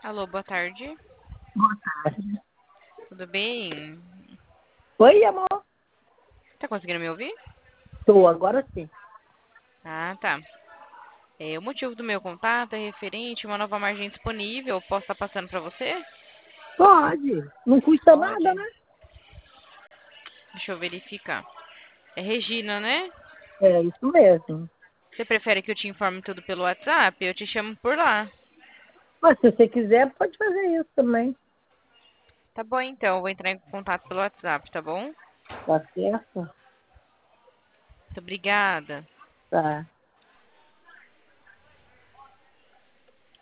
Alô, boa tarde. Boa tarde. Tudo bem? Oi, amor. Tá conseguindo me ouvir? Tô, agora sim. Ah, tá. O motivo do meu contato é referente a uma nova margem disponível. Posso estar passando para você? Pode. Não custa nada, Pode. né? Deixa eu verificar. É Regina, né? É isso mesmo. Você prefere que eu te informe tudo pelo WhatsApp? Eu te chamo por lá. Mas se você quiser, pode fazer isso também. Tá bom, então. Eu vou entrar em contato pelo WhatsApp, tá bom? Tá certo? Muito obrigada. Tá.